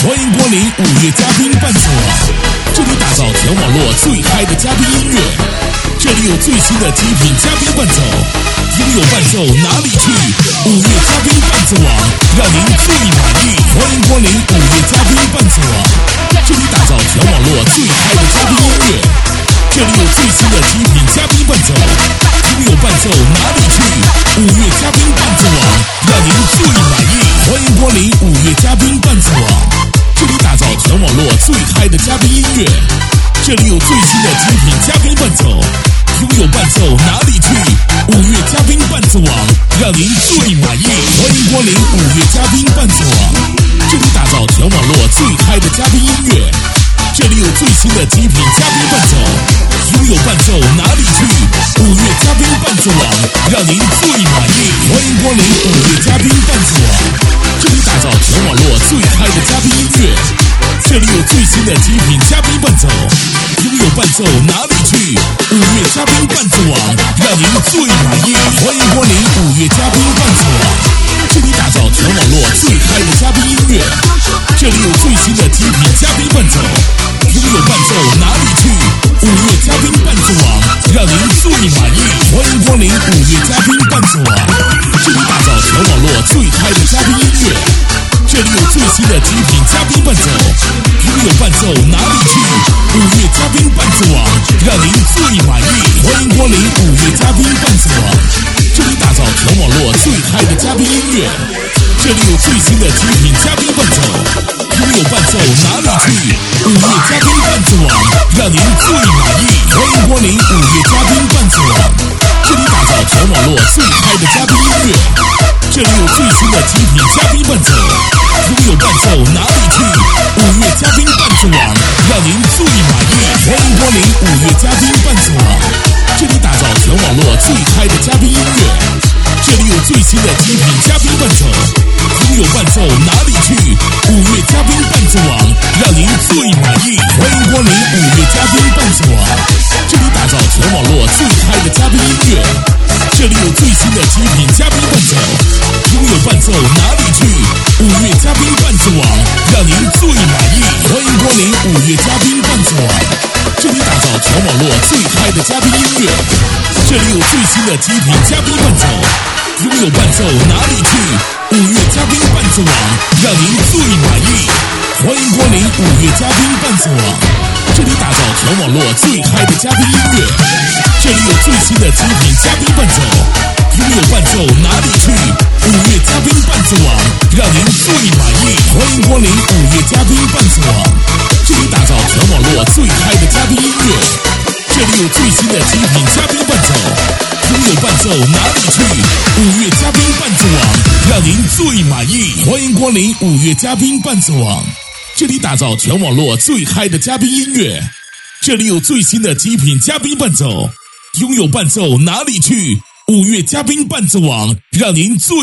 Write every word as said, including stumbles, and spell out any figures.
欢迎光临五月嘉宾伴奏网，这里打造全网络最嗨的嘉宾音乐，这里有最新的极品嘉宾伴奏，拥有伴奏哪里去？五月嘉宾伴奏网，让您最满意。欢迎光临五月嘉宾伴奏网，这里打造全网络最嗨的嘉宾音乐，这里有最新的极品嘉宾伴奏，拥有伴奏哪里去？五月嘉宾伴奏网，让您最满意。欢迎光临五月嘉宾伴奏网，这里打造全网络最嗨的嘉宾音乐，这里有最新的极品嘉宾伴奏，拥有伴奏哪里去？五月嘉宾伴奏网，让您最满意。欢迎光临五月嘉宾伴奏网，这里打造全网络最嗨的嘉宾音乐，这里有最新的极品嘉宾伴奏，拥有伴奏哪里去？五月嘉宾伴奏网，让您最满意。欢迎光临五月嘉宾伴奏网，这里打造全网络最嗨的嘉宾音乐，这里有最新的极品嘉宾伴奏，拥有伴奏哪里去？五月嘉宾伴奏网，让您最满意。欢迎光临五月嘉宾伴奏网，这里打造全网络最嗨的嘉宾音乐，这里有最新的极品嘉宾伴奏，拥有伴奏哪里去？五月嘉宾伴奏网，让您最满意。欢迎光临五月嘉宾伴奏网，这里打造全网络最嗨的嘉宾音乐，这里有最新的极品嘉宾伴奏，拥有伴奏哪里去？五月嘉宾伴奏网，让您最满意。欢迎光临五月嘉宾伴奏网，这里打造全网络最嗨的嘉宾音乐，这里有最新的极品嘉宾伴奏，拥有伴奏哪里去？五月嘉宾伴奏网，让您最满意。欢迎光临五月嘉宾伴奏网，这里打造全网络最嗨的嘉宾音乐，这里有最新的极品嘉宾伴奏，拥有伴奏哪里去？五月嘉宾伴奏网，让您最满意。欢迎光临五月嘉宾伴奏网，这里打造全网络最嗨的嘉宾音乐，这里有最新的极品嘉宾伴奏，拥有伴奏哪里去？五月嘉宾伴奏网，让您最满意。欢迎光临五月嘉宾伴奏网，这里打造全网络最嗨的嘉宾音乐，这里有最新的极品嘉宾伴奏，拥有伴奏哪里去？五月嘉宾伴奏网，让您最满意。欢迎光临五月嘉宾伴奏网，这里打造全网络最嗨的嘉宾音乐，这里有最新的极品嘉宾伴奏，拥有伴奏哪里去？五月嘉宾伴奏网，让您最满意。欢迎光临五月嘉宾伴奏网，这里打造全网络最嗨的嘉宾音乐，这里有最新的极品嘉宾伴奏，拥有伴奏哪里去？五月嘉宾伴奏网，让您最满意。欢迎光临五月嘉宾伴奏网，这里打造全网络最嗨的嘉宾音乐，这里有最新的极品嘉宾伴奏，拥有伴奏哪里去？五月嘉宾伴奏网，让您最满意。欢迎光临五月嘉宾伴奏网，这里打造全网络最嗨的嘉宾音乐，这里有最新的极品嘉宾伴奏，拥有伴奏哪里去？五月嘉宾伴奏网，让您最